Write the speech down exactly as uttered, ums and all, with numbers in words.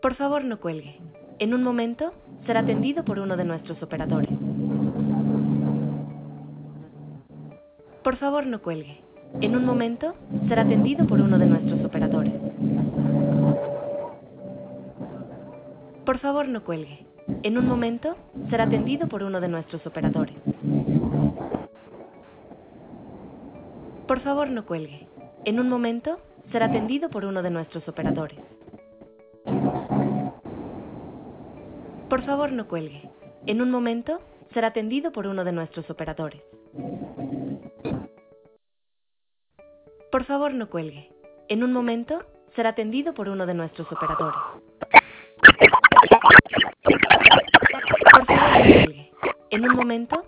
Por favor, no cuelgue. En un momento será atendido por uno de nuestros operadores. Por favor, no cuelgue. En un momento será atendido por uno de nuestros operadores. Por favor, no cuelgue. En un momento será atendido por uno de nuestros operadores. Por favor, no cuelgue. En un momento será atendido por uno de nuestros operadores. Por favor, no cuelgue. En un momento será atendido por uno de nuestros operadores. Por favor, no cuelgue. En un momento será atendido por uno de nuestros operadores. Por favor, no cuelgue. En un momento